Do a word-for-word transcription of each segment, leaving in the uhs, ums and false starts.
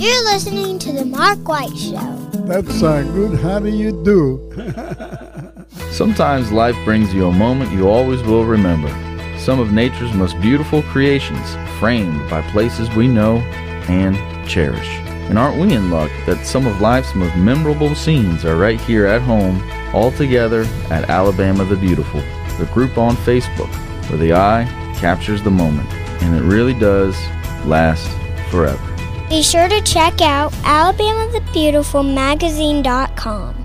You're listening to The Mark White Show. That's uh, good. How do you do? Sometimes life brings you a moment you always will remember. Some of nature's most beautiful creations, framed by places we know and cherish. And aren't we in luck that some of life's most memorable scenes are right here at home, all together at Alabama the Beautiful, the group on Facebook, where the eye captures the moment, and it really does last forever. Be sure to check out Alabama the Beautiful Magazine dot com.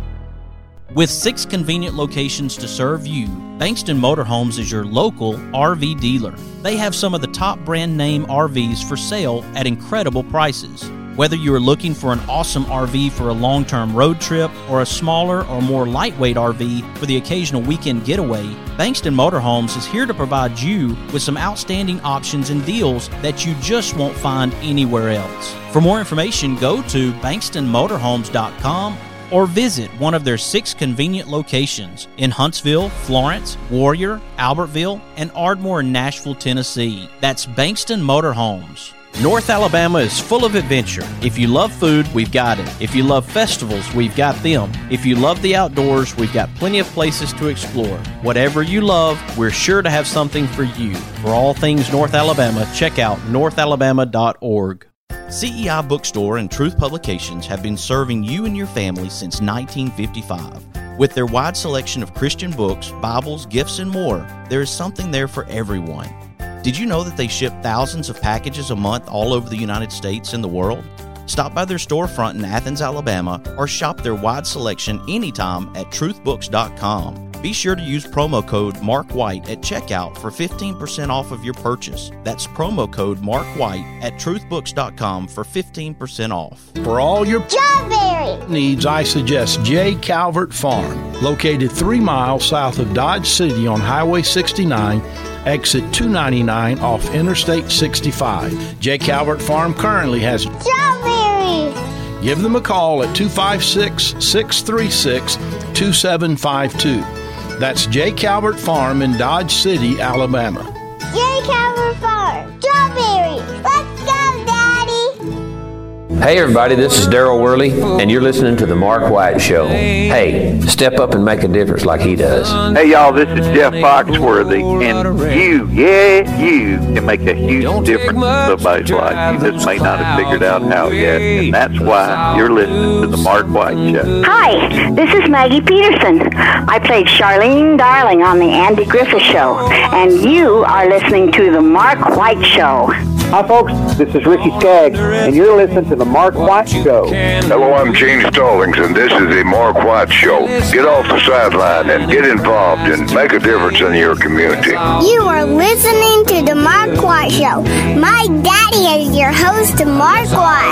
With six convenient locations to serve you, Bankston Motorhomes is your local R V dealer. They have some of the top brand name R Vs for sale at incredible prices. Whether you are looking for an awesome R V for a long-term road trip or a smaller or more lightweight R V for the occasional weekend getaway, Bankston Motorhomes is here to provide you with some outstanding options and deals that you just won't find anywhere else. For more information, go to Bankston Motorhomes dot com or visit one of their six convenient locations in Huntsville, Florence, Warrior, Albertville, and Ardmore in Nashville, Tennessee. That's Bankston Motorhomes. North Alabama is full of adventure. If you love food, we've got it. If you love festivals, we've got them. If you love the outdoors, we've got plenty of places to explore. Whatever you love, we're sure to have something for you. For all things North Alabama, check out north alabama dot org. C E I Bookstore and Truth Publications have been serving you and your family since nineteen fifty-five. With their wide selection of Christian books, Bibles, gifts, and more, there is something there for everyone. Did you know that they ship thousands of packages a month all over the United States and the world? Stop by their storefront in Athens, Alabama, or shop their wide selection anytime at truth books dot com. Be sure to use promo code MARKWHITE at checkout for fifteen percent off of your purchase. That's promo code MARKWHITE at truth books dot com for fifteen percent off. For all your Strawberry needs, I suggest J. Calvert Farm, located three miles south of Dodge City on Highway sixty-nine, exit two ninety-nine off Interstate sixty-five. J. Calvert Farm currently has Strawberries. Give them a call at two five six, six three six, two seven five two. That's J. Calvert Farm in Dodge City, Alabama. J. Calvert Farm. Strawberries. Let's go, Daddy. Hey everybody, this is Daryl Worley, and you're listening to The Mark White Show. Hey, step up and make a difference like he does. Hey y'all, this is Jeff Foxworthy, and you, yeah, you can make a huge difference in somebody's life. You just may not have figured out how yet, and that's why you're listening to The Mark White Show. Hi, this is Maggie Peterson. I played Charlene Darling on The Andy Griffith Show, and you are listening to The Mark White Show. Hi folks, this is Ricky Skaggs, and you're listening to The Mark White Show. Hello, I'm Gene Stallings, and this is The Mark White Show. Get off the sideline and get involved and make a difference in your community. You are listening to The Mark White Show. My daddy is your host, Mark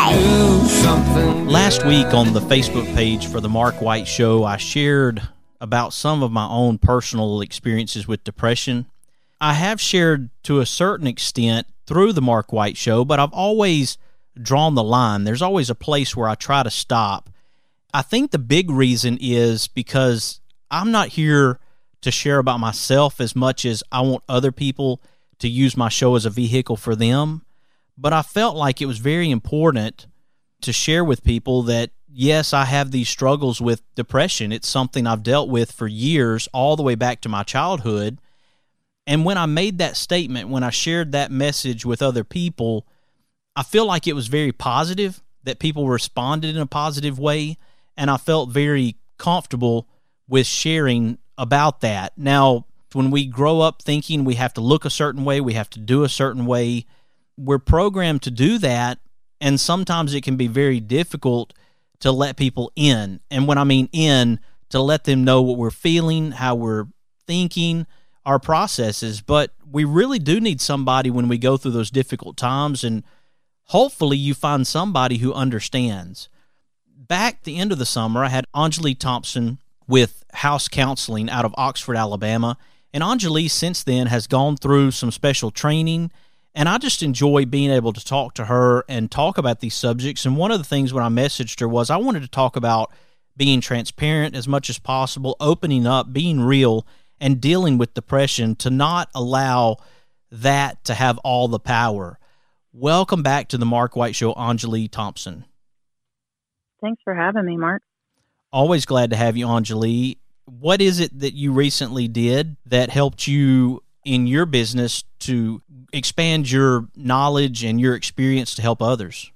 White. Last week on the Facebook page for The Mark White Show, I shared about some of my own personal experiences with depression. I have shared to a certain extent through The Mark White Show, but I've always drawn the line. There's always a place where I try to stop. I think the big reason is because I'm not here to share about myself as much as I want other people to use my show as a vehicle for them. But I felt like it was very important to share with people that, yes, I have these struggles with depression. It's something I've dealt with for years, all the way back to my childhood. And when I made that statement, when I shared that message with other people, I feel like it was very positive, that people responded in a positive way, and I felt very comfortable with sharing about that. Now, when we grow up thinking we have to look a certain way, we have to do a certain way, we're programmed to do that, and sometimes it can be very difficult to let people in. And when I mean in, to let them know what we're feeling, how we're thinking, our processes. But we really do need somebody when we go through those difficult times, and hopefully you find somebody who understands. Back the end of the summer, I had Anjali Thompson with House Counseling out of Oxford, Alabama, and Anjali since then has gone through some special training, and I just enjoy being able to talk to her and talk about these subjects. And one of the things when I messaged her was I wanted to talk about being transparent as much as possible, opening up, being real, and dealing with depression, to not allow that to have all the power. Welcome back to the Mark White Show, Anjali Thompson. Thanks for having me, Mark. Always glad to have you, Anjali. What is it that you recently did that helped you in your business to expand your knowledge and your experience to help others?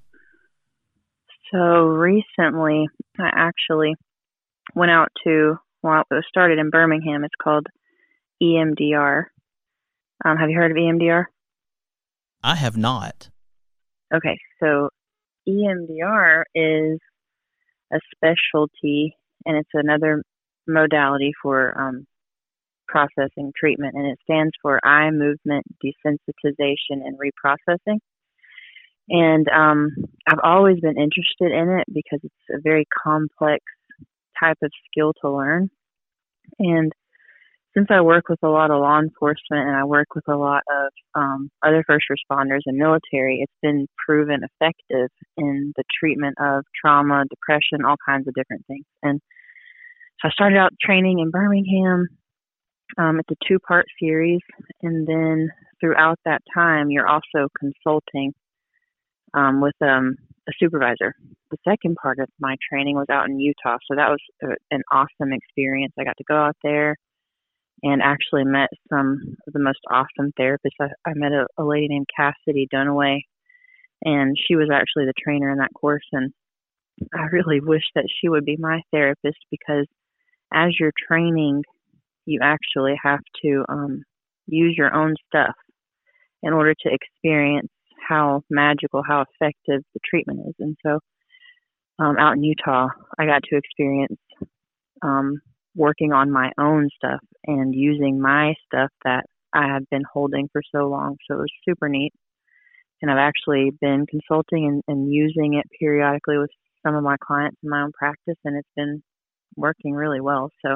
So recently, I actually went out to, well, it was started in Birmingham. It's called E M D R. Um, have you heard of E M D R? I have not. Okay, so E M D R is a specialty, and it's another modality for um, processing treatment, and it stands for eye movement desensitization and reprocessing. And um, I've always been interested in it because it's a very complex type of skill to learn. And since I work with a lot of law enforcement and I work with a lot of um, other first responders and military, it's been proven effective in the treatment of trauma, depression, all kinds of different things. And so I started out training in Birmingham. Um, it's a two-part series. And then throughout that time, you're also consulting um, with um, a supervisor. The second part of my training was out in Utah. So that was a, an awesome experience. I got to go out there and actually met some of the most awesome therapists. I, I met a, a lady named Cassidy Dunaway, and she was actually the trainer in that course. And I really wish that she would be my therapist, because as you're training, you actually have to um, use your own stuff in order to experience how magical, how effective the treatment is. And so um, out in Utah, I got to experience um, working on my own stuff and using my stuff that I had been holding for so long. So it was super neat. And I've actually been consulting and, and using it periodically with some of my clients in my own practice, and it's been working really well. So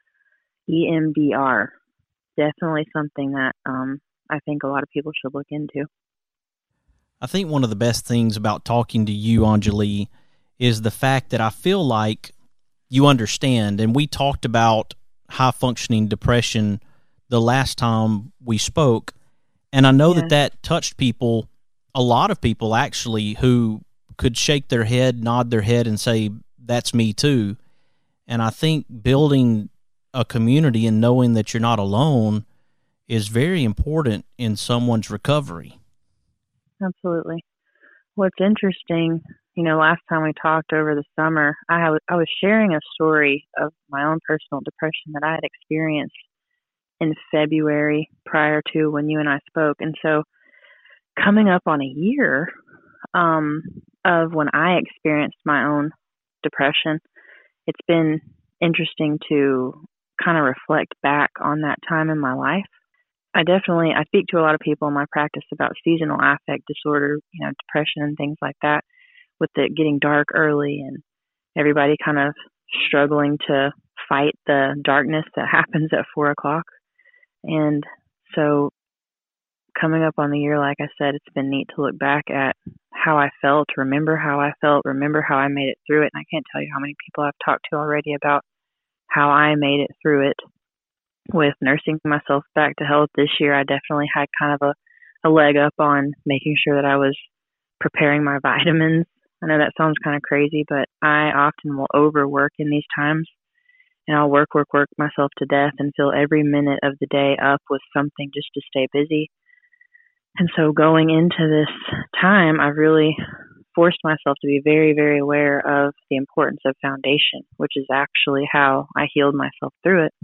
E M D R, definitely something that um, I think a lot of people should look into. I think one of the best things about talking to you, Anjali, is the fact that I feel like you understand. And we talked about high-functioning depression the last time we spoke, and I know yeah. that that touched people, a lot of people actually, who could shake their head, nod their head, and say, that's me too. And I think building a community and knowing that you're not alone is very important in someone's recovery. Absolutely. What's interesting, you know, last time we talked over the summer, I, have, I was sharing a story of my own personal depression that I had experienced in February prior to when you and I spoke. And so coming up on a year um, of when I experienced my own depression, it's been interesting to kind of reflect back on that time in my life. I definitely, I speak to a lot of people in my practice about seasonal affect disorder, you know, depression and things like that, with it getting dark early and everybody kind of struggling to fight the darkness that happens at four o'clock. And so coming up on the year, like I said, it's been neat to look back at how I felt, remember how I felt, remember how I made it through it. And I can't tell you how many people I've talked to already about how I made it through it. With nursing myself back to health this year, I definitely had kind of a, a leg up on making sure that I was preparing my vitamins. I know that sounds kind of crazy, but I often will overwork in these times, and I'll work, work, work myself to death and fill every minute of the day up with something just to stay busy. And so going into this time, I really forced myself to be very, very aware of the importance of foundation, which is actually how I healed myself through it.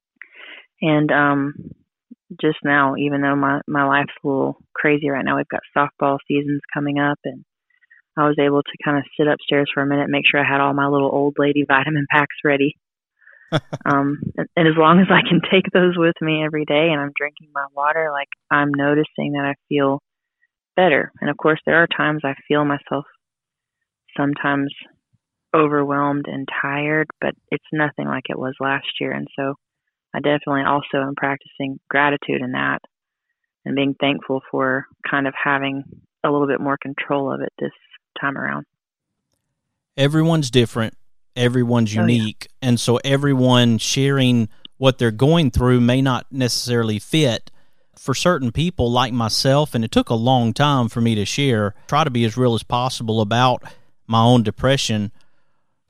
And um, just now, even though my, my life's a little crazy right now, we've got softball seasons coming up, and I was able to kind of sit upstairs for a minute, make sure I had all my little old lady vitamin packs ready. um, and, and as long as I can take those with me every day and I'm drinking my water, like, I'm noticing that I feel better. And of course, there are times I feel myself sometimes overwhelmed and tired, but it's nothing like it was last year. And so I definitely also am practicing gratitude in that and being thankful for kind of having a little bit more control of it this time around. Everyone's different. Everyone's unique. Oh, yeah. And so everyone sharing what they're going through may not necessarily fit for certain people like myself. And it took a long time for me to share, try to be as real as possible about my own depression.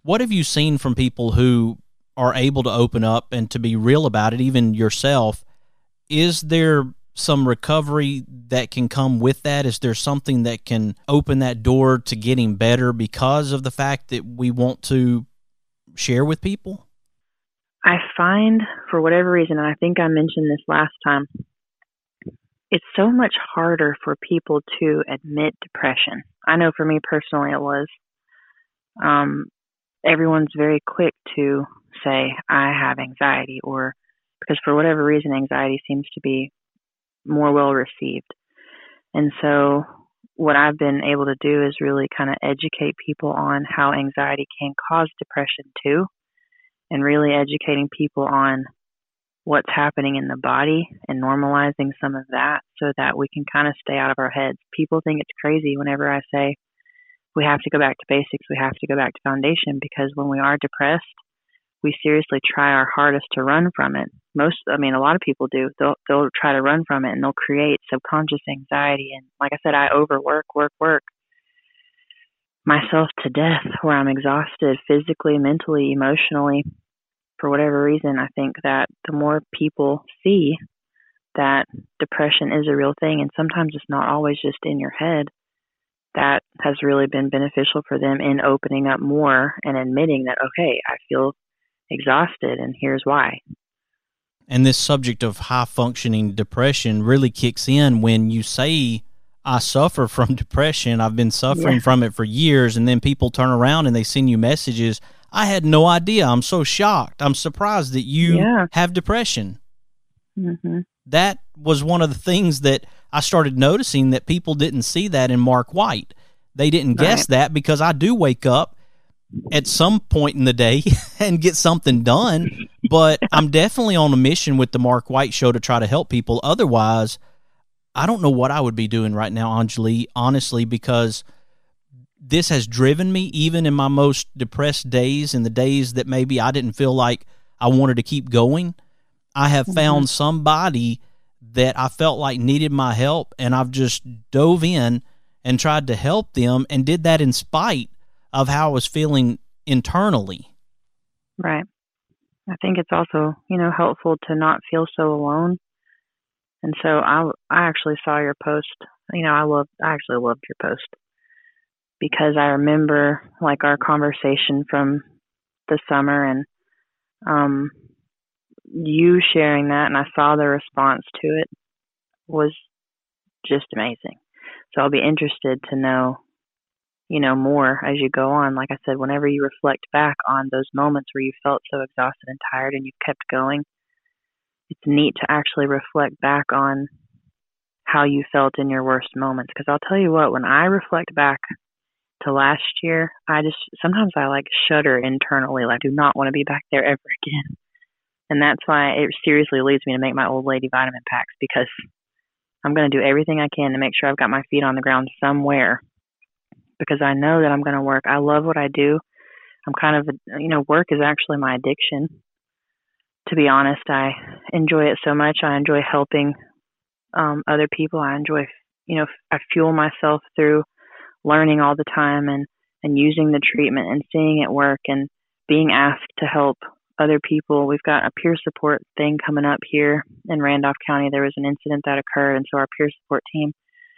what have you seen from people who are able to open up and to be real about it, even yourself? Is there some recovery that can come with that? Is there something that can open that door to getting better because of the fact that we want to share with people? I find, for whatever reason, and I think I mentioned this last time, it's so much harder for people to admit depression. I know for me personally it was. Um, everyone's very quick to say, I have anxiety, or because for whatever reason, anxiety seems to be more well received. And so what I've been able to do is really kind of educate people on how anxiety can cause depression too, and really educating people on what's happening in the body and normalizing some of that so that we can kind of stay out of our heads. People think it's crazy whenever I say we have to go back to basics, we have to go back to foundation, because when we are depressed, we seriously try our hardest to run from it. Most, I mean, a lot of people do. They'll they'll try to run from it, and they'll create subconscious anxiety. And like I said, I overwork, work, work myself to death, where I'm exhausted physically, mentally, emotionally. For whatever reason, I think that the more people see that depression is a real thing, and sometimes it's not always just in your head, that has really been beneficial for them in opening up more and admitting that, okay, I feel exhausted and here's why. And this subject of high functioning depression really kicks in when you say, I suffer from depression. I've been suffering yeah. from it for years. And then people turn around and they send you messages. I had no idea. I'm so shocked. I'm surprised that you yeah. have depression. Mm-hmm. That was one of the things that I started noticing, that people didn't see that in Mark White. They didn't guess right. that, because I do wake up at some point in the day and get something done, but I'm definitely on a mission with the Mark White Show to try to help people. Otherwise, I don't know what I would be doing right now, Anjali, honestly, because this has driven me even in my most depressed days, and the days that maybe I didn't feel like I wanted to keep going. I have mm-hmm. found somebody that I felt like needed my help, and I've just dove in and tried to help them, and did that in spite of how I was feeling internally. Right. I think it's also, you know, helpful to not feel so alone. And so I, I actually saw your post. You know, I loved, I actually loved your post, because I remember like our conversation from the summer, and um, you sharing that, and I saw the response to it was just amazing. So I'll be interested to know, you know, more as you go on. Like I said, whenever you reflect back on those moments where you felt so exhausted and tired and you kept going, it's neat to actually reflect back on how you felt in your worst moments. Because I'll tell you what, when I reflect back to last year, I just, sometimes I like shudder internally, like I do not want to be back there ever again. And that's why it seriously leads me to make my old lady vitamin packs, because I'm going to do everything I can to make sure I've got my feet on the ground somewhere, because I know that I'm going to work. I love what I do. I'm kind of, a, you know, work is actually my addiction. To be honest, I enjoy it so much. I enjoy helping um, other people. I enjoy, you know, I fuel myself through learning all the time, and, and using the treatment and seeing it work, and being asked to help other people. We've got a peer support thing coming up here in Randolph County. There was an incident that occurred, and so our peer support team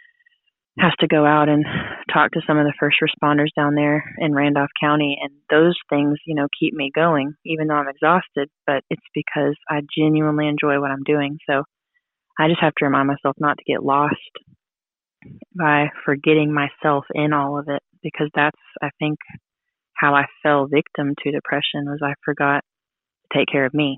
has to go out and talk to some of the first responders down there in Randolph County. And those things, you know, keep me going, even though I'm exhausted, but it's because I genuinely enjoy what I'm doing. So I just have to remind myself not to get lost by forgetting myself in all of it, because that's, I think, how I fell victim to depression, was I forgot to take care of me.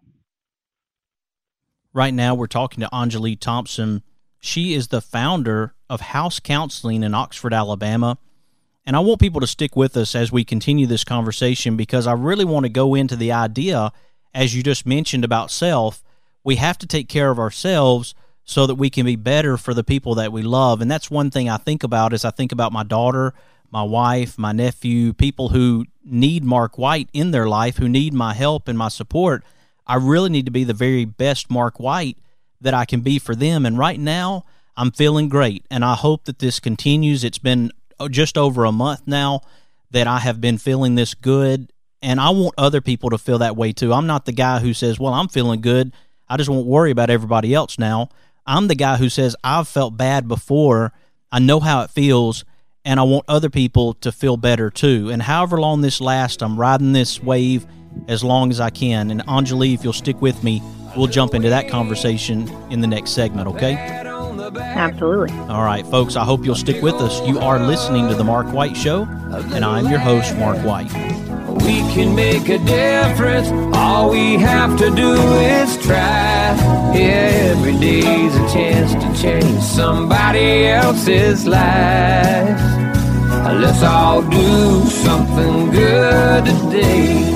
Right now we're talking to Anjali Thompson. She is the founder of House Counseling in Oxford, Alabama. And I want people to stick with us as we continue this conversation, because I really want to go into the idea, as you just mentioned, about self. We have to take care of ourselves so that we can be better for the people that we love. And that's one thing I think about, is I think about my daughter, my wife, my nephew, people who need Mark White in their life, who need my help and my support. I really need to be the very best Mark White that I can be for them. And right now, I'm feeling great, and I hope that this continues. It's been just over a month now that I have been feeling this good, And I want other people to feel that way too. I'm not the guy who says, well, I'm feeling good, I just won't worry about everybody else now. I'm the guy who says, I've felt bad before, I know how it feels, and I want other people to feel better too. And however long this lasts, I'm riding this wave as long as I can. And Anjali, if you'll stick with me, we'll jump into that conversation in the next segment, okay? Absolutely. All right, folks, I hope you'll stick with us. You are listening to The Mark White Show, and I'm your host, Mark White. We can make a difference. All we have to do is try. Yeah, every day's a chance to change somebody else's life. Let's all do something good today.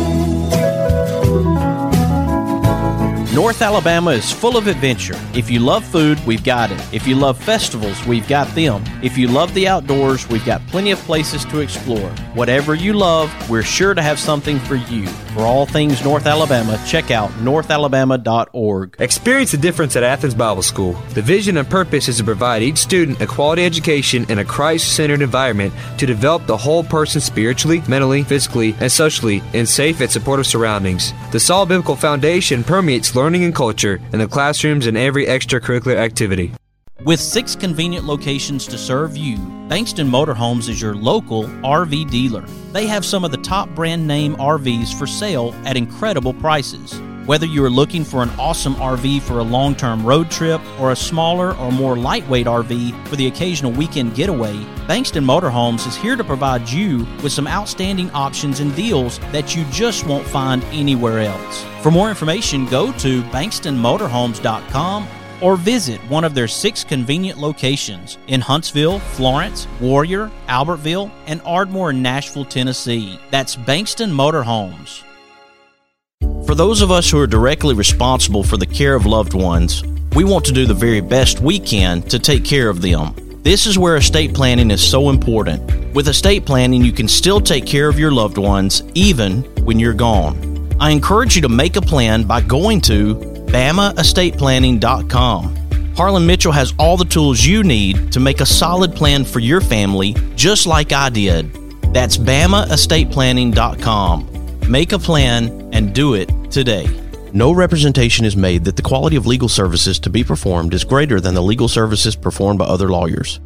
North Alabama is full of adventure. If you love food, we've got it. If you love festivals, we've got them. If you love the outdoors, we've got plenty of places to explore. Whatever you love, we're sure to have something for you. For all things North Alabama, check out north alabama dot org. Experience the difference at Athens Bible School. The vision and purpose is to provide each student a quality education in a Christ-centered environment to develop the whole person spiritually, mentally, physically, and socially in safe and supportive surroundings. The solid biblical foundation permeates learning and culture in the classrooms and every extracurricular activity. With six convenient locations to serve you, Bankston Motorhomes is your local R V dealer. They have some of the top brand name R Vs for sale at incredible prices. Whether you are looking for an awesome R V for a long-term road trip or a smaller or more lightweight R V for the occasional weekend getaway, Bankston Motorhomes is here to provide you with some outstanding options and deals that you just won't find anywhere else. For more information, go to bankston motorhomes dot com or visit one of their six convenient locations in Huntsville, Florence, Warrior, Albertville, and Ardmore in Nashville, Tennessee. That's Bankston Motorhomes. For those of us who are directly responsible for the care of loved ones, we want to do the very best we can to take care of them. This is where estate planning is so important. With estate planning, you can still take care of your loved ones even when you're gone. I encourage you to make a plan by going to bama estate planning dot com. Harlan Mitchell has all the tools you need to make a solid plan for your family, just like I did. That's bama estate planning dot com. Make a plan and do it today. No representation is made that the quality of legal services to be performed is greater than the legal services performed by other lawyers.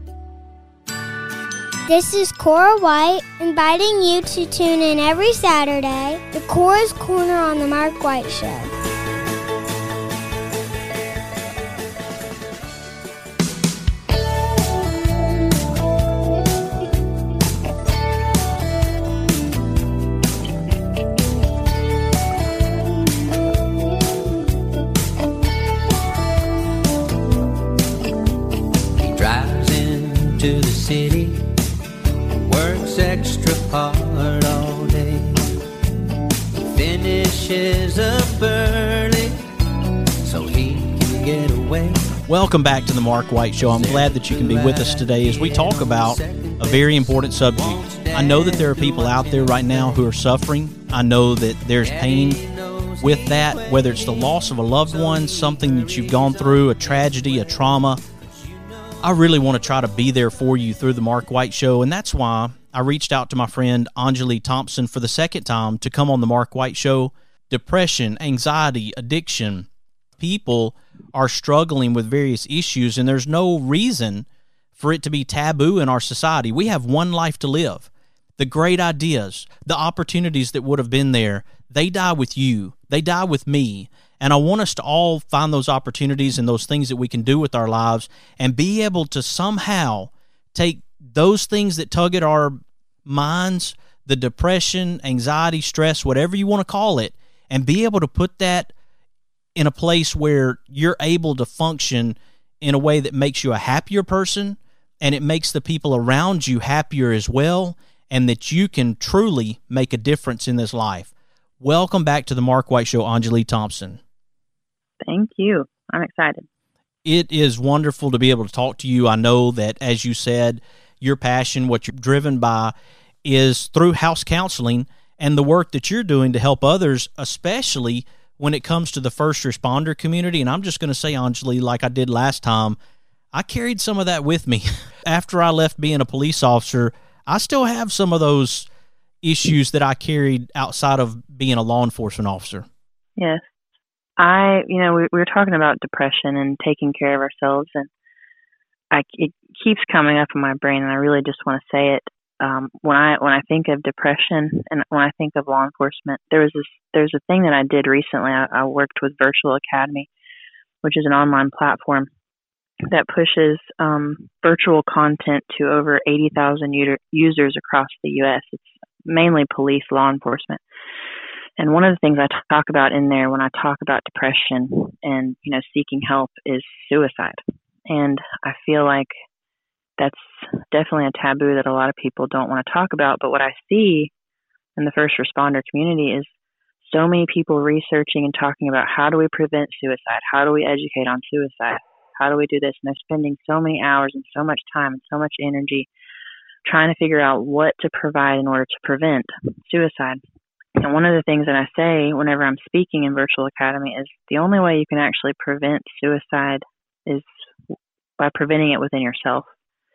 This is Cora White, inviting you to tune in every Saturday to Cora's Corner on the Mark White Show. To the city, works extra hard all day, finishes up early so he can get away. Welcome back to the Mark White Show. I'm glad that you can be with us today as we talk about a very important subject. I know that there are people out there right now who are suffering. I know that there's pain with that, whether it's the loss of a loved one, something that you've gone through, a tragedy, a trauma. I really want to try to be there for you through the Mark White Show, and that's why I reached out to my friend Anjali Thompson for the second time to come on the Mark White Show. Depression, anxiety, addiction. People are struggling with various issues, and there's no reason for it to be taboo in our society. We have one life to live. The great ideas, the opportunities that would have been there, they die with you. They die with me. And I want us to all find those opportunities and those things that we can do with our lives and be able to somehow take those things that tug at our minds, the depression, anxiety, stress, whatever you want to call it, and be able to put that in a place where you're able to function in a way that makes you a happier person and it makes the people around you happier as well, and that you can truly make a difference in this life. Welcome back to the Mark White Show, Anjali Thompson. Thank you. I'm excited. It is wonderful to be able to talk to you. I know that, as you said, your passion, what you're driven by, is through house counseling and the work that you're doing to help others, especially when it comes to the first responder community. And I'm just going to say, Anjali, like I did last time, I carried some of that with me. After I left being a police officer, I still have some of those issues that I carried outside of being a law enforcement officer. Yes. I, you know, we, we were talking about depression and taking care of ourselves, and I, it keeps coming up in my brain, and I really just want to say it. Um, when I when I think of depression and when I think of law enforcement, there was this there's a thing that I did recently. I, I worked with Virtual Academy, which is an online platform that pushes um, virtual content to over eighty thousand u- users across the U S. It's mainly police, law enforcement. And one of the things I talk about in there when I talk about depression and, you know, seeking help is suicide. And I feel like that's definitely a taboo that a lot of people don't want to talk about. But what I see in the first responder community is so many people researching and talking about how do we prevent suicide? How do we educate on suicide? How do we do this? And they're spending so many hours and so much time and so much energy trying to figure out what to provide in order to prevent suicide. And one of the things that I say whenever I'm speaking in Virtual Academy is the only way you can actually prevent suicide is by preventing it within yourself.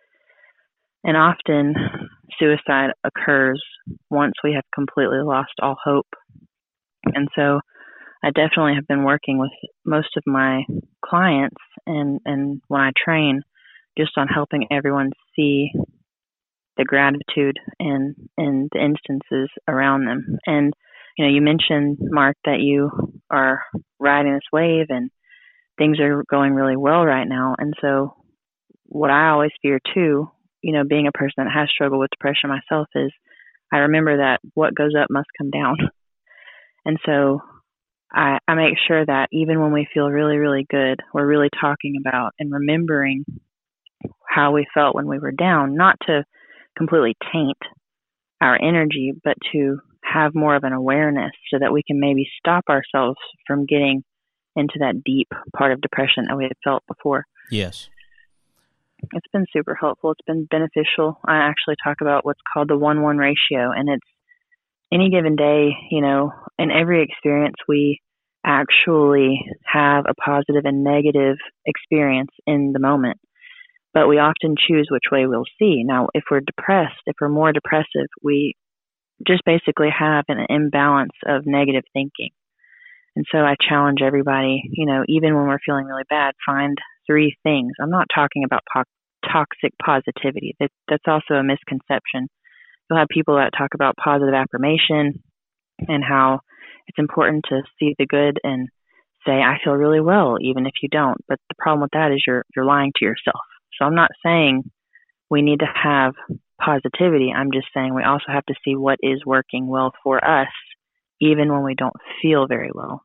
And often suicide occurs once we have completely lost all hope. And so I definitely have been working with most of my clients and, and when I train, just on helping everyone see the gratitude and, and the instances around them. And, you know, you mentioned, Mark, that you are riding this wave and things are going really well right now. And so what I always fear too, you know, being a person that has struggled with depression myself, is I remember that what goes up must come down. And so I, I make sure that even when we feel really, really good, we're really talking about and remembering how we felt when we were down, not to completely taint our energy, but to have more of an awareness so that we can maybe stop ourselves from getting into that deep part of depression that we had felt before. Yes. It's been super helpful. It's been beneficial. I actually talk about what's called the one one ratio, and it's any given day, you know, in every experience, we actually have a positive and negative experience in the moment, but we often choose which way we'll see. Now, if we're depressed, if we're more depressive, we just basically have an imbalance of negative thinking. And so I challenge everybody, you know, even when we're feeling really bad, find three things. I'm not talking about po- toxic positivity. That, that's also a misconception. You'll have people that talk about positive affirmation and how it's important to see the good and say, I feel really well, even if you don't. But the problem with that is you're you're lying to yourself. So I'm not saying we need to have positivity. I'm just saying we also have to see what is working well for us, even when we don't feel very well.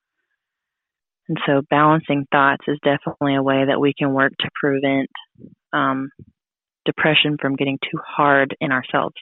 And so balancing thoughts is definitely a way that we can work to prevent um, depression from getting too hard in ourselves.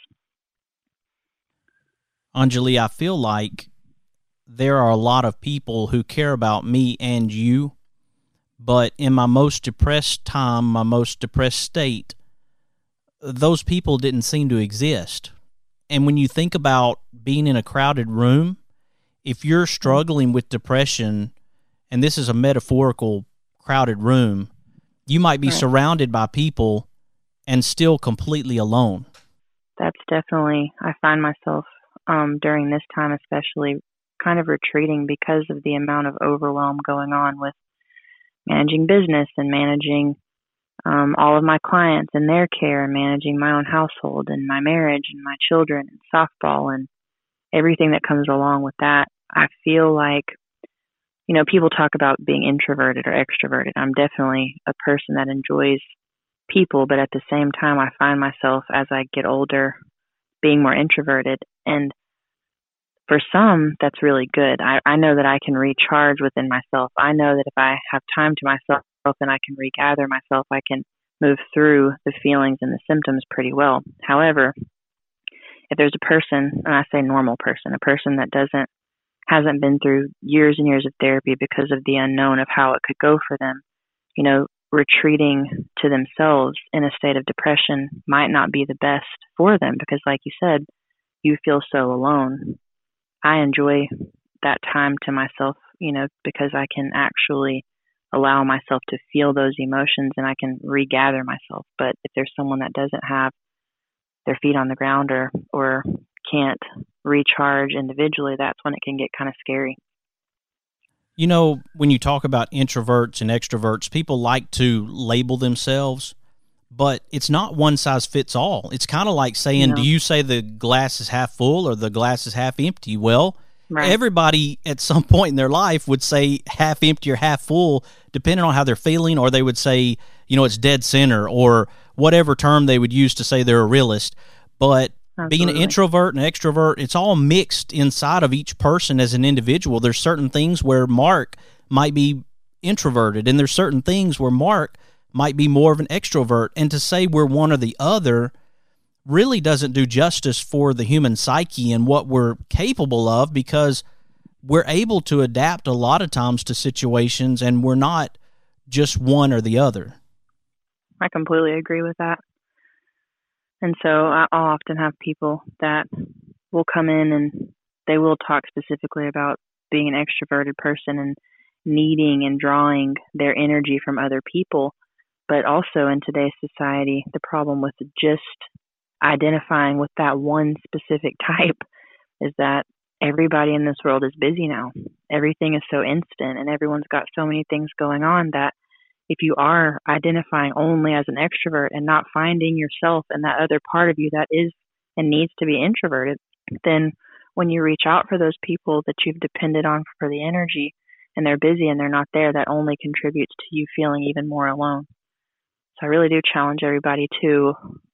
Anjali, I feel like there are a lot of people who care about me and you, but in my most depressed time, my most depressed state, those people didn't seem to exist. And when you think about being in a crowded room, if you're struggling with depression, and this is a metaphorical crowded room, you might be right. surrounded by people and still completely alone. That's definitely, I find myself um, during this time especially kind of retreating because of the amount of overwhelm going on with managing business and managing um, all of my clients and their care and managing my own household and my marriage and my children and softball and everything that comes along with that. I feel like, you know, people talk about being introverted or extroverted. I'm definitely a person that enjoys people, but at the same time, I find myself as I get older being more introverted. And for some, that's really good. I, I know that I can recharge within myself. I know that if I have time to myself and I can regather myself, I can move through the feelings and the symptoms pretty well. However, if there's a person, and I say normal person, a person that doesn't hasn't been through years and years of therapy because of the unknown of how it could go for them, you know, retreating to themselves in a state of depression might not be the best for them because, like you said, you feel so alone. I enjoy that time to myself, you know, because I can actually allow myself to feel those emotions and I can regather myself. But if there's someone that doesn't have their feet on the ground or, or can't recharge individually, that's when it can get kind of scary. You know, when you talk about introverts and extroverts, people like to label themselves, but it's not one size fits all. It's kind of like saying, No. do you say the glass is half full or the glass is half empty? Well, Right. everybody at some point in their life would say half empty or half full, depending on how they're feeling, or they would say, you know, it's dead center, or whatever term they would use to say they're a realist. But being an Absolutely. introvert and extrovert, it's all mixed inside of each person as an individual. There's certain things where Mark might be introverted, and there's certain things where Mark might be more of an extrovert. And to say we're one or the other really doesn't do justice for the human psyche and what we're capable of, because we're able to adapt a lot of times to situations, and we're not just one or the other. I completely agree with that. And so I- I'll often have people that will come in and they will talk specifically about being an extroverted person and needing and drawing their energy from other people. But also in today's society, the problem with just identifying with that one specific type is that everybody in this world is busy now. Everything is so instant, and everyone's got so many things going on that if you are identifying only as an extrovert and not finding yourself and that other part of you that is and needs to be introverted, then when you reach out for those people that you've depended on for the energy and they're busy and they're not there, that only contributes to you feeling even more alone. So I really do challenge everybody to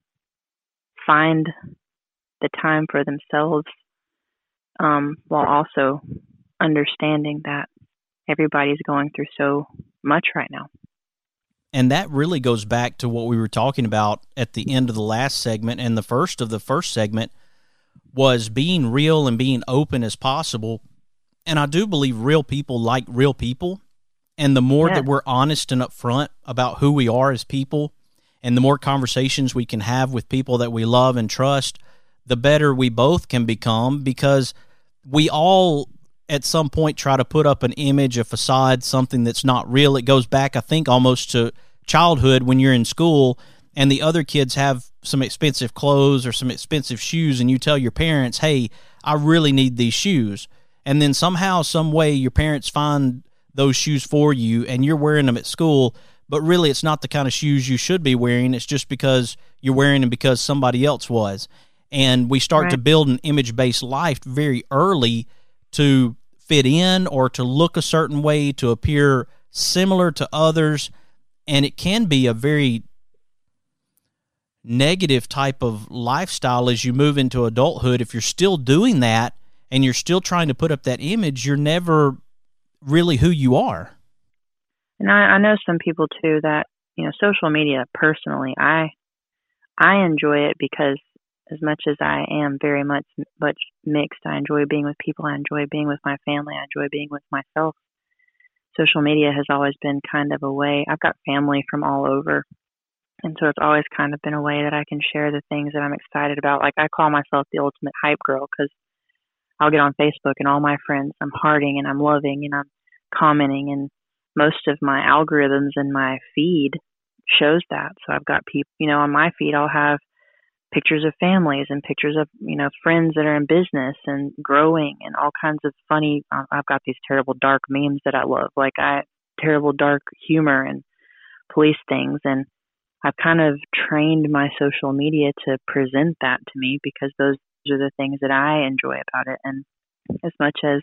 find the time for themselves, um, while also understanding that everybody's going through so much right now. And that really goes back to what we were talking about at the end of the last segment, and the first of the first segment was being real and being open as possible. And I do believe real people like real people. And the more Yeah. that we're honest and upfront about who we are as people, and the more conversations we can have with people that we love and trust, the better we both can become, because we all at some point try to put up an image, a facade, something that's not real. It goes back, I think, almost to childhood when you're in school and the other kids have some expensive clothes or some expensive shoes, and you tell your parents, hey, I really need these shoes. And then somehow, some way, your parents find those shoes for you and you're wearing them at school, but really it's not the kind of shoes you should be wearing. It's just because you're wearing them because somebody else was. And we start Right. to build an image-based life very early to fit in or to look a certain way, to appear similar to others. And it can be a very negative type of lifestyle as you move into adulthood. If you're still doing that and you're still trying to put up that image, you're never really who you are. And I, I know some people too that, you know, social media personally, I I enjoy it because as much as I am very much much mixed, I enjoy being with people, I enjoy being with my family, I enjoy being with myself. Social media has always been kind of a way. I've got family from all over, and so it's always kind of been a way that I can share the things that I'm excited about. Like, I call myself the ultimate hype girl because I'll get on Facebook and all my friends, I'm hearting and I'm loving and I'm commenting, and most of my algorithms in my feed shows that. So I've got people, you know, on my feed, I'll have pictures of families and pictures of, you know, friends that are in business and growing and all kinds of funny, I've got these terrible dark memes that I love, like I, terrible dark humor and police things. And I've kind of trained my social media to present that to me because those are the things that I enjoy about it. And as much as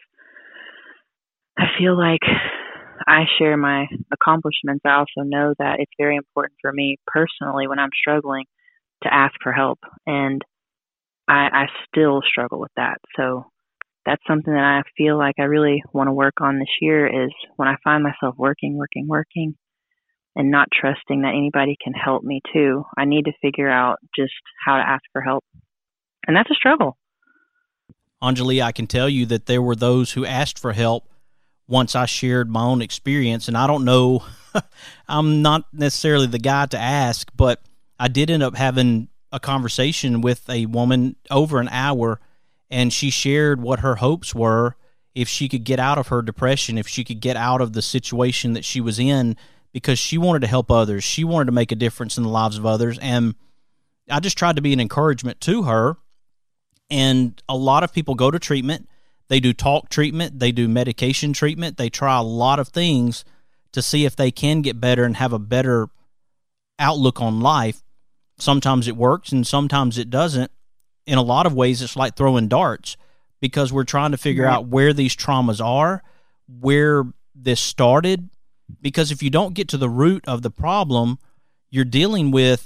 I feel like I share my accomplishments, I also know that it's very important for me personally when I'm struggling to ask for help. And I, I still struggle with that. So that's something that I feel like I really want to work on this year, is when I find myself working, working, working, and not trusting that anybody can help me too, I need to figure out just how to ask for help. And that's a struggle. Anjali, I can tell you that there were those who asked for help once I shared my own experience. And I don't know, I'm not necessarily the guy to ask, but I did end up having a conversation with a woman over an hour, and she shared what her hopes were if she could get out of her depression, if she could get out of the situation that she was in, because she wanted to help others. She wanted to make a difference in the lives of others. And I just tried to be an encouragement to her. And a lot of people go to treatment. They do talk treatment. They do medication treatment. They try a lot of things to see if they can get better and have a better outlook on life. Sometimes it works and sometimes it doesn't. In a lot of ways, it's like throwing darts because we're trying to figure Right. out where these traumas are, where this started. Because if you don't get to the root of the problem, you're dealing with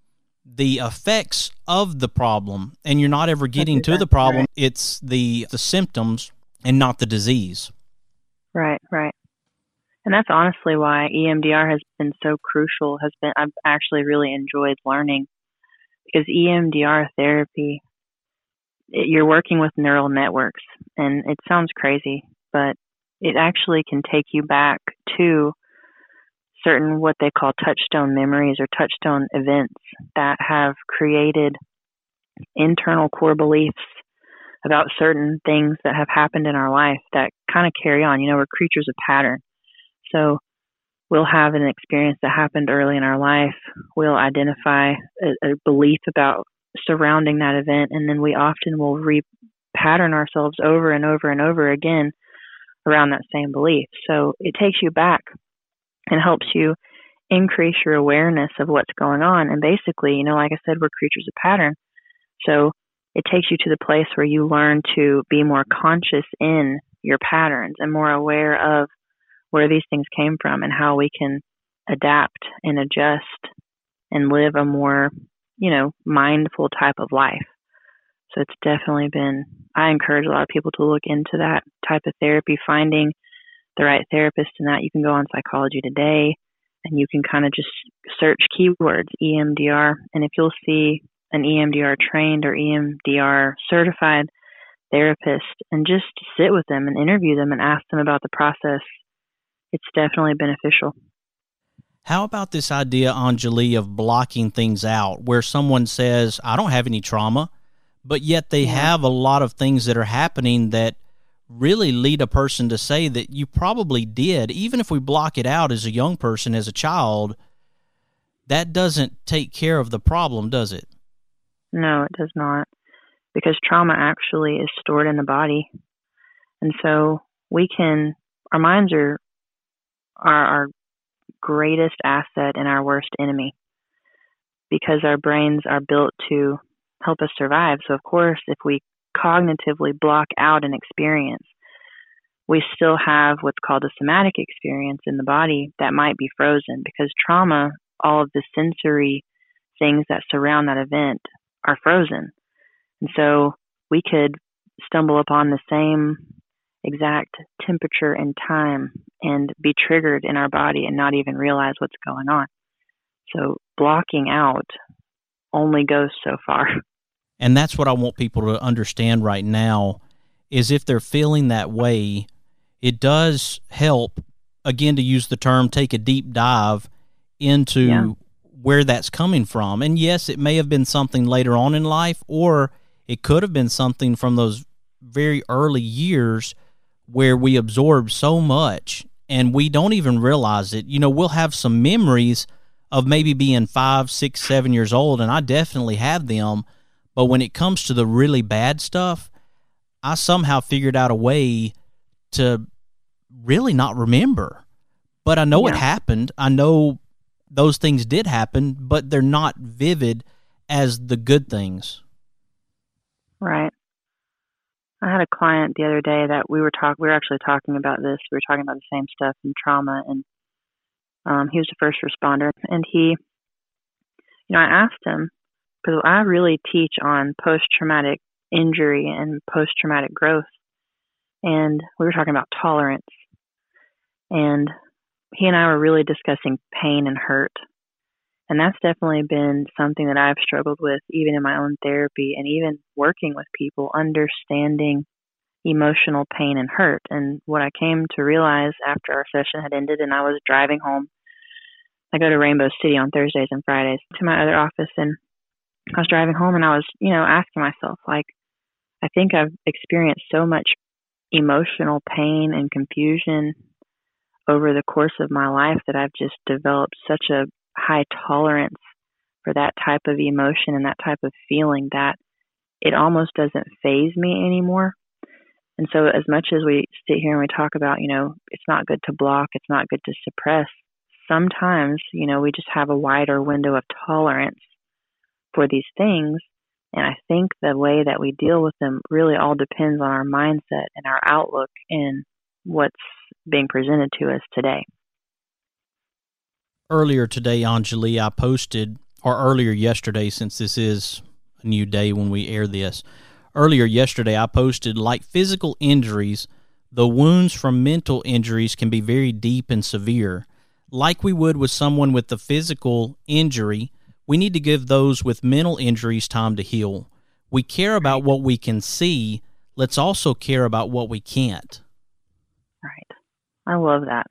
the effects of the problem, and you're not ever getting to the problem. Right. It's the the symptoms and not the disease. Right, right. And that's honestly why E M D R has been so crucial. Has been I've actually really enjoyed learning, because E M D R therapy, it, you're working with neural networks, and it sounds crazy, but it actually can take you back to certain what they call touchstone memories or touchstone events that have created internal core beliefs about certain things that have happened in our life that kind of carry on. You know, we're creatures of pattern. So we'll have an experience that happened early in our life. We'll identify a, a belief about surrounding that event, and then we often will re-pattern ourselves over and over and over again around that same belief. So it takes you back and helps you increase your awareness of what's going on. And basically, you know, like I said, we're creatures of pattern. So it takes you to the place where you learn to be more conscious in your patterns and more aware of where these things came from and how we can adapt and adjust and live a more, you know, mindful type of life. So it's definitely been, I encourage a lot of people to look into that type of therapy, finding the right therapist, and that you can go on Psychology Today and you can kind of just search keywords, E M D R, and if you'll see an E M D R trained or E M D R certified therapist and just sit with them and interview them and ask them about the process, it's definitely beneficial. How about this idea, Anjali, of blocking things out, where someone says, I don't have any trauma, but yet they yeah. have a lot of things that are happening that really lead a person to say that you probably did. Even if we block it out as a young person, as a child, that doesn't take care of the problem, does it? No, it does not, because trauma actually is stored in the body. And so we can, our minds are our, our greatest asset and our worst enemy, because our brains are built to help us survive. So of course, if we cognitively block out an experience, we still have what's called a somatic experience in the body that might be frozen, because trauma, all of the sensory things that surround that event are frozen. And so we could stumble upon the same exact temperature and time and be triggered in our body and not even realize what's going on. So blocking out only goes so far. And that's what I want people to understand right now, is if they're feeling that way, it does help, again, to use the term, take a deep dive into yeah. where that's coming from. And yes, it may have been something later on in life, or it could have been something from those very early years where we absorb so much and we don't even realize it. You know, we'll have some memories of maybe being five, six, seven years old, and I definitely have them. But when it comes to the really bad stuff, I somehow figured out a way to really not remember. But I know yeah. it happened. I know those things did happen, but they're not vivid as the good things. Right. I had a client the other day that we were talk. We were actually talking about this. We were talking about the same stuff in trauma, and um, he was a first responder. And he, you know, I asked him, because I really teach on post-traumatic injury and post-traumatic growth, and we were talking about tolerance. And he and I were really discussing pain and hurt. And that's definitely been something that I've struggled with, even in my own therapy and even working with people, understanding emotional pain and hurt. And what I came to realize after our session had ended and I was driving home, I go to Rainbow City on Thursdays and Fridays to my other office, and I was driving home and I was, you know, asking myself, like, I think I've experienced so much emotional pain and confusion over the course of my life that I've just developed such a high tolerance for that type of emotion and that type of feeling that it almost doesn't faze me anymore. And so as much as we sit here and we talk about, you know, it's not good to block, it's not good to suppress, sometimes, you know, we just have a wider window of tolerance for these things. And I think the way that we deal with them really all depends on our mindset and our outlook in what's being presented to us today. Earlier today, Anjali, I posted, or earlier yesterday, since this is a new day when we air this, earlier yesterday I posted, like physical injuries, the wounds from mental injuries can be very deep and severe. Like we would with someone with a physical injury, we need to give those with mental injuries time to heal. We care about what we can see. Let's also care about what we can't. Right. I love that.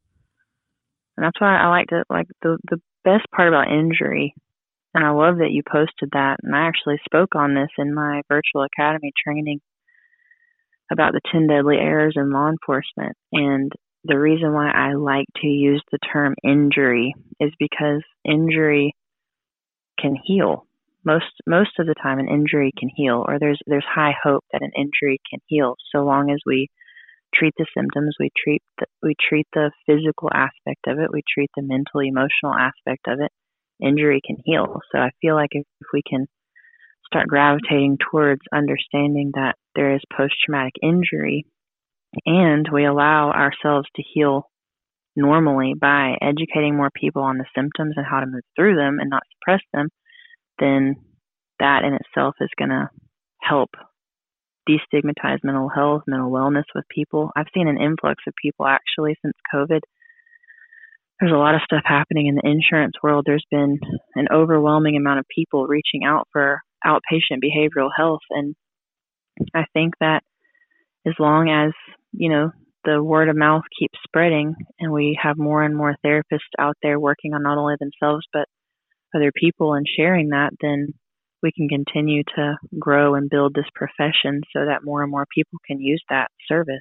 And that's why I like to, like, the, the best part about injury, and I love that you posted that, and I actually spoke on this in my virtual academy training about the ten deadly errors in law enforcement. And the reason why I like to use the term injury is because injury can heal. Most most of the time an injury can heal, or there's there's high hope that an injury can heal, so long as we treat the symptoms, we treat the, we treat the physical aspect of it, we treat the mental, emotional aspect of it. Injury can heal. So I feel like if, if we can start gravitating towards understanding that there is post-traumatic injury, and we allow ourselves to heal normally by educating more people on the symptoms and how to move through them and not suppress them, then that in itself is going to help destigmatize mental health, mental wellness with people. I've seen an influx of people actually since COVID. There's a lot of stuff happening in the insurance world. There's been an overwhelming amount of people reaching out for outpatient behavioral health. And I think that as long as, you know, the word of mouth keeps spreading and we have more and more therapists out there working on not only themselves but other people and sharing that, then we can continue to grow and build this profession so that more and more people can use that service.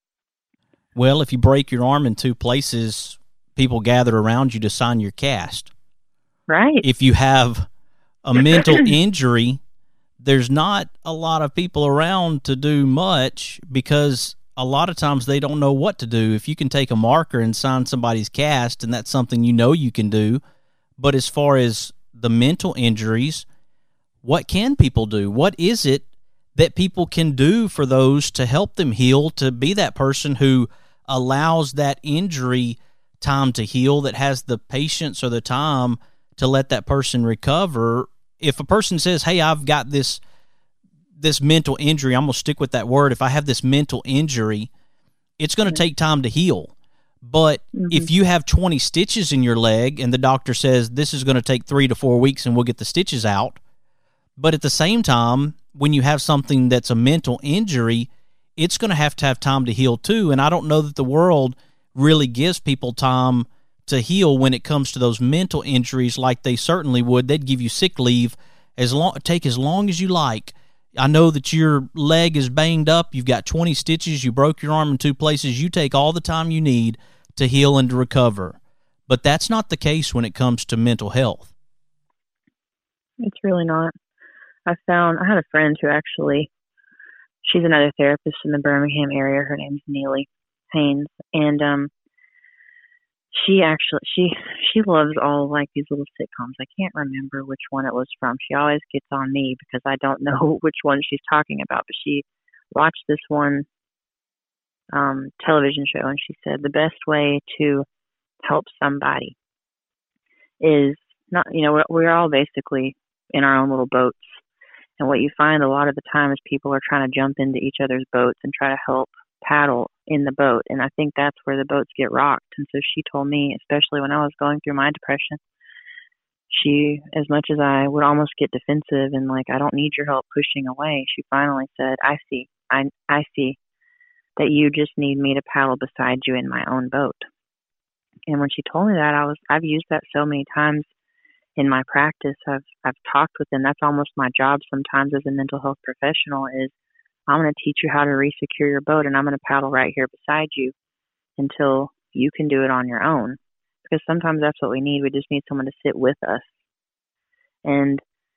Well, if you break your arm in two places, people gather around you to sign your cast. Right. If you have a mental injury, there's not a lot of people around to do much because a lot of times they don't know what to do. If you can take a marker and sign somebody's cast, and that's something you know you can do. But as far as the mental injuries, what can people do? What is it that people can do for those to help them heal, to be that person who allows that injury time to heal, that has the patience or the time to let that person recover? If a person says, hey, I've got this this mental injury, I'm going to stick with that word. If I have this mental injury, it's going to take time to heal. But mm-hmm. if you have twenty stitches in your leg and the doctor says this is going to take three to four weeks and we'll get the stitches out, but at the same time, when you have something that's a mental injury, it's going to have to have time to heal too. And I don't know that the world really gives people time to heal when it comes to those mental injuries like they certainly would. They'd give you sick leave, as long take as long as you like. I know that your leg is banged up, you've got twenty stitches, you broke your arm in two places, you take all the time you need to heal and to recover. But that's not the case when it comes to mental health. It's really not. I found, I had a friend who actually, she's another therapist in the Birmingham area. Her name's Neely Haynes. And um, she actually, she she loves all like these little sitcoms. I can't remember which one it was from. She always gets on me because I don't know which one she's talking about. But she watched this one um, television show, and she said the best way to help somebody is not, you know, we're, we're all basically in our own little boats. And what you find a lot of the time is people are trying to jump into each other's boats and try to help paddle in the boat. And I think that's where the boats get rocked. And so she told me, especially when I was going through my depression, she, as much as I would almost get defensive and like, I don't need your help pushing away, she finally said, I see, I, I see that you just need me to paddle beside you in my own boat. And when she told me that, I was, I've used that so many times in my practice. I've I've talked with them. That's almost my job sometimes as a mental health professional is I'm going to teach you how to resecure your boat, and I'm going to paddle right here beside you until you can do it on your own. Because sometimes that's what we need. We just need someone to sit with us. And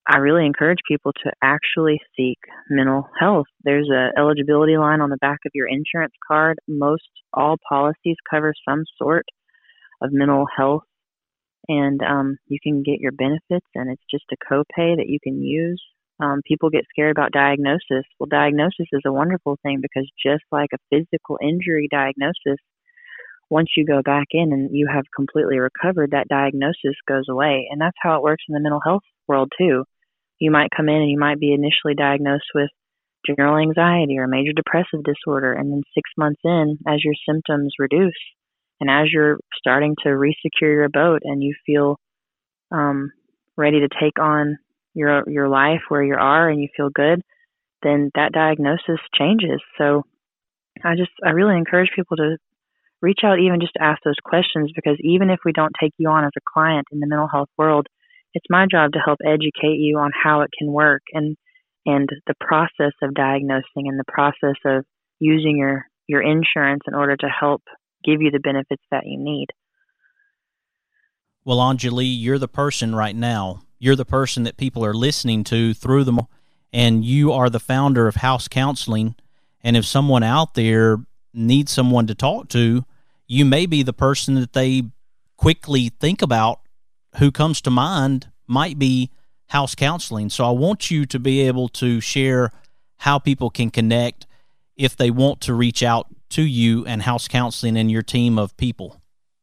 I really encourage people to actually seek mental health. There's a eligibility line on the back of your insurance card. Most all policies cover some sort of mental health, and um, you can get your benefits, and it's just a copay that you can use. Um, people get scared about diagnosis. Well, diagnosis is a wonderful thing because just like a physical injury diagnosis, once you go back in and you have completely recovered, that diagnosis goes away. And that's how it works in the mental health world too. You might come in and you might be initially diagnosed with general anxiety or a major depressive disorder, and then six months in, as your symptoms reduce and as you're starting to resecure your boat and you feel um, ready to take on your your life where you are and you feel good, then that diagnosis changes. So I just I really encourage people to reach out, even just to ask those questions, because even if we don't take you on as a client in the mental health world, it's my job to help educate you on how it can work and and the process of diagnosing and the process of using your, your insurance in order to help give you the benefits that you need. Well, Anjali, you're the person right now. You're the person that people are listening to through them, and you are the founder of House Counseling. And if someone out there needs someone to talk to, you may be the person that they quickly think about. Who comes to mind might be House Counseling. So I want you to be able to share how people can connect if they want to reach out to you and House Counseling and your team of people.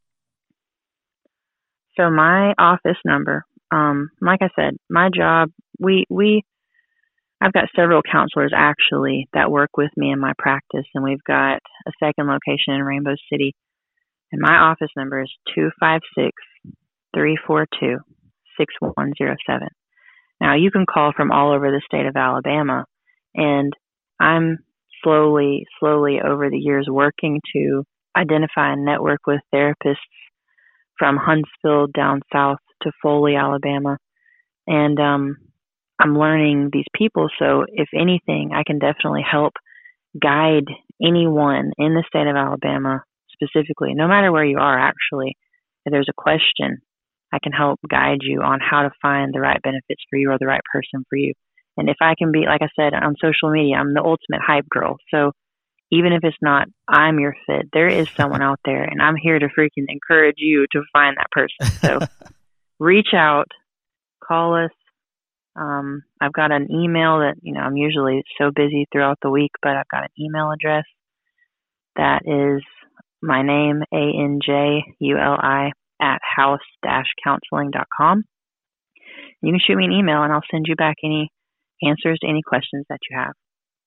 So my office number, um, like I said, my job, we, we, I've got several counselors actually that work with me in my practice, and we've got a second location in Rainbow City. And my office number is two five six, three four two, six one zero seven. Now, you can call from all over the state of Alabama, and I'm slowly, slowly over the years working to identify and network with therapists from Huntsville down south to Foley, Alabama. And um, I'm learning these people, so if anything, I can definitely help guide anyone in the state of Alabama specifically, no matter where you are actually. If there's a question, I can help guide you on how to find the right benefits for you or the right person for you. And if I can be, like I said, on social media, I'm the ultimate hype girl. So even if it's not I'm your fit, there is someone out there, and I'm here to freaking encourage you to find that person. So reach out, call us. Um, I've got an email that, you know, I'm usually so busy throughout the week, but I've got an email address that is my name, A N J U L I, at house dash counseling dot com. You can shoot me an email and I'll send you back any answers to any questions that you have.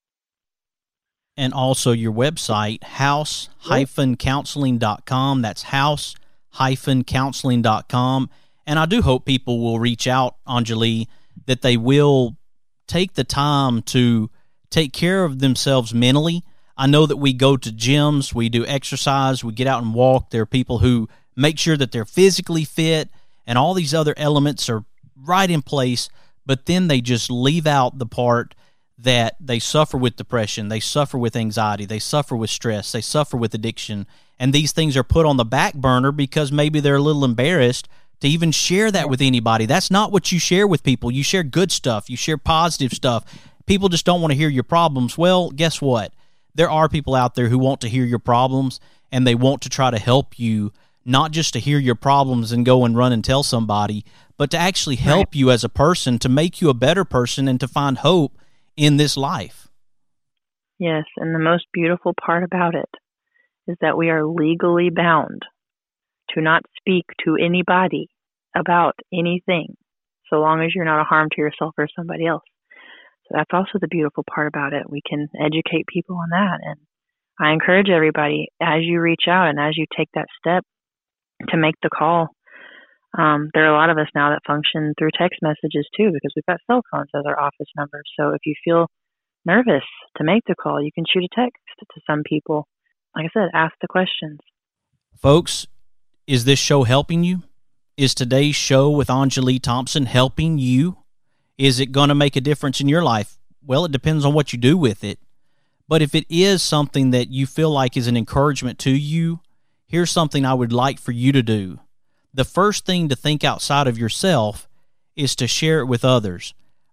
And also your website, house dash counseling dot com. That's house dash counseling dot com. And I do hope people will reach out, Anjali, that they will take the time to take care of themselves mentally. I know that we go to gyms, we do exercise, we get out and walk. There are people who make sure that they're physically fit and all these other elements are right in place, but then they just leave out the part that they suffer with depression, they suffer with anxiety, they suffer with stress, they suffer with addiction, and these things are put on the back burner because maybe they're a little embarrassed to even share that with anybody. That's not what you share with people. You share good stuff. You share positive stuff. People just don't want to hear your problems. Well, guess what? There are people out there who want to hear your problems, and they want to try to help you, not just to hear your problems and go and run and tell somebody, but to actually help right. you as a person, to make you a better person and to find hope in this life. Yes, and the most beautiful part about it is that we are legally bound to not speak to anybody about anything, so long as you're not a harm to yourself or somebody else. So that's also the beautiful part about it. We can educate people on that. And I encourage everybody, as you reach out and as you take that step to make the call, um, there are a lot of us now that function through text messages too, because we've got cell phones as our office number. So if you feel nervous to make the call, you can shoot a text to some people. Like I said, ask the questions. Folks, is this show helping you? Is today's show with Anjali Thompson helping you? Is it going to make a difference in your life? Well, it depends on what you do with it. But if it is something that you feel like is an encouragement to you, here's something I would like for you to do. The first thing to think outside of yourself is to share it with others.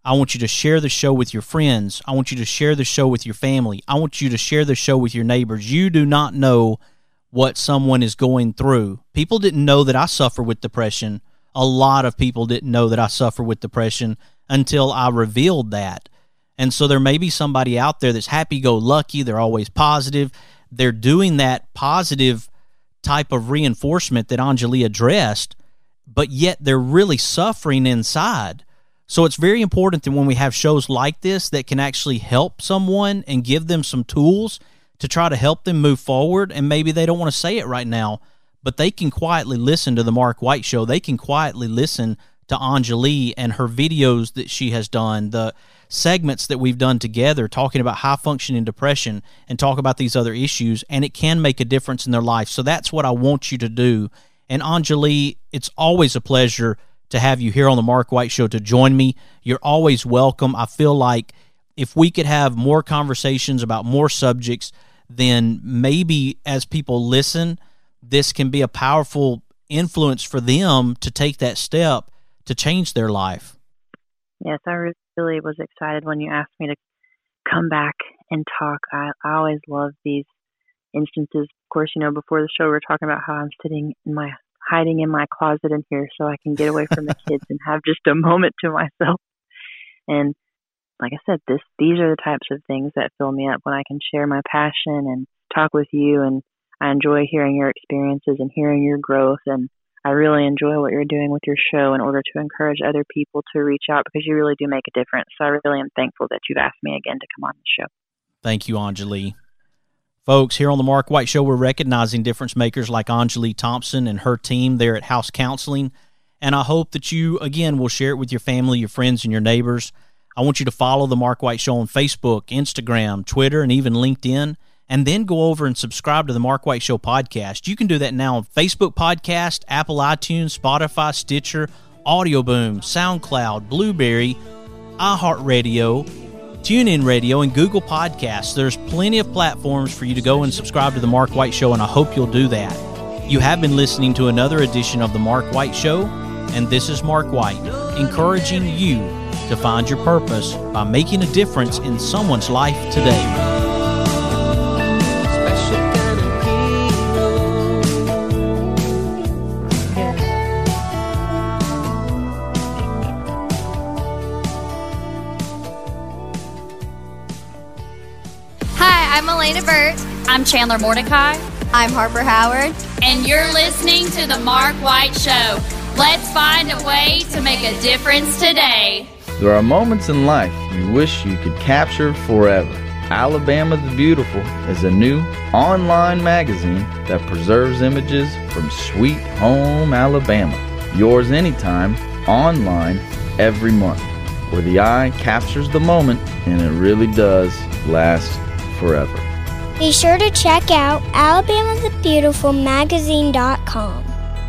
I want you to share the show with your friends. I want you to share the show with your family. I want you to share the show with your neighbors. You do not know what someone is going through. People didn't know that I suffer with depression. A lot of people didn't know that I suffer with depression until I revealed that. And so there may be somebody out there that's happy-go-lucky. They're always positive. They're doing that positive type of reinforcement that Anjali addressed, but yet they're really suffering inside. So it's very important that when we have shows like this that can actually help someone and give them some tools to try to help them move forward, and maybe they don't want to say it right now, but they can quietly listen to the Mark White Show. They can quietly listen to Anjali and her videos that she has done, the segments that we've done together talking about high-functioning depression and talk about these other issues, and it can make a difference in their life. So that's what I want you to do. And Anjali, it's always a pleasure to have you here on the Mark White Show to join me. You're always welcome. I feel like if we could have more conversations about more subjects, then maybe as people listen, this can be a powerful influence for them to take that step to change their life. Yes, I really was excited when you asked me to come back and talk. I, I always love these instances. Of course, you know, before the show, we were talking about how I'm sitting in my hiding in my closet in here so I can get away from the kids and have just a moment to myself. And like I said, this these are the types of things that fill me up when I can share my passion and talk with you. And I enjoy hearing your experiences and hearing your growth. And I really enjoy what you're doing with your show in order to encourage other people to reach out, because you really do make a difference. So I really am thankful that you've asked me again to come on the show. Thank you, Anjali. Folks, here on the Mark White Show, we're recognizing difference makers like Anjali Thompson and her team there at House Counseling. And I hope that you, again, will share it with your family, your friends, and your neighbors. I want you to follow the Mark White Show on Facebook, Instagram, Twitter, and even LinkedIn. And then go over and subscribe to the Mark White Show podcast. You can do that now on Facebook Podcast, Apple iTunes, Spotify, Stitcher, Audio Boom, SoundCloud, Blueberry, iHeartRadio, TuneIn Radio, and Google Podcasts. There's plenty of platforms for you to go and subscribe to the Mark White Show, and I hope you'll do that. You have been listening to another edition of the Mark White Show, and this is Mark White, encouraging you to find your purpose by making a difference in someone's life today. I'm Elena Burt. I'm Chandler Mordecai. I'm Harper Howard. And you're listening to The Mark White Show. Let's find a way to make a difference today. There are moments in life you wish you could capture forever. Alabama the Beautiful is a new online magazine that preserves images from sweet home Alabama. Yours anytime, online, every month, where the eye captures the moment and it really does last forever. Be sure to check out alabama the beautiful magazine dot com.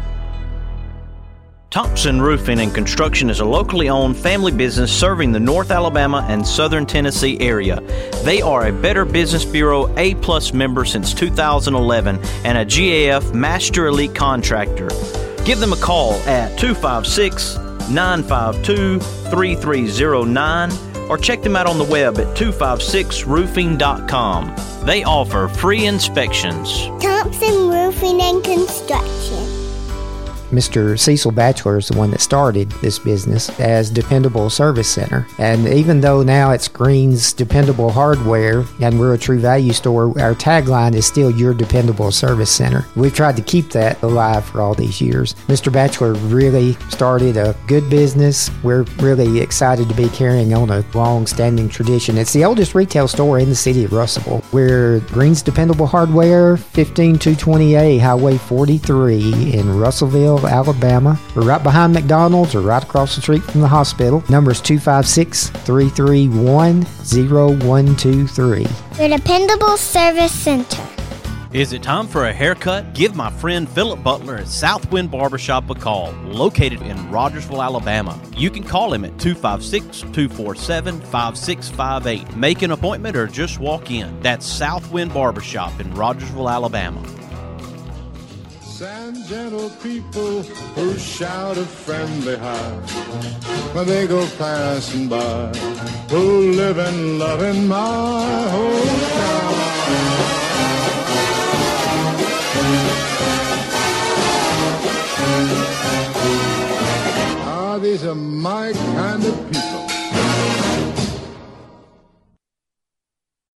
Thompson Roofing and Construction is a locally owned family business serving the North Alabama and Southern Tennessee area. They are a Better Business Bureau A-plus member since two thousand eleven and a G A F Master Elite Contractor. Give them a call at two five six, nine five two, three three zero nine or check them out on the web at two five six roofing dot com. They offer free inspections. Thompson Roofing and Construction. Mister Cecil Batchelor is the one that started this business as Dependable Service Center. And even though now it's Green's Dependable Hardware and we're a True Value store, our tagline is still Your Dependable Service Center. We've tried to keep that alive for all these years. Mister Batchelor really started a good business. We're really excited to be carrying on a long-standing tradition. It's the oldest retail store in the city of Russellville. We're Green's Dependable Hardware, fifteen two twenty A Highway forty-three in Russellville, Alabama. We're right behind McDonald's or right across the street from the hospital. Number is two five six, three three one, zero one two three. Your Dependable Service Center. Is it time for a haircut? Give my friend Philip Butler at Southwind Barbershop a call, located in Rogersville, Alabama. You can call him at two five six, two four seven, five six five eight. Make an appointment or just walk in. That's Southwind Barbershop in Rogersville, Alabama. and gentle people who shout a friendly hi when they go passing by, who live and love in my hometown. Ah, these are my kind of people.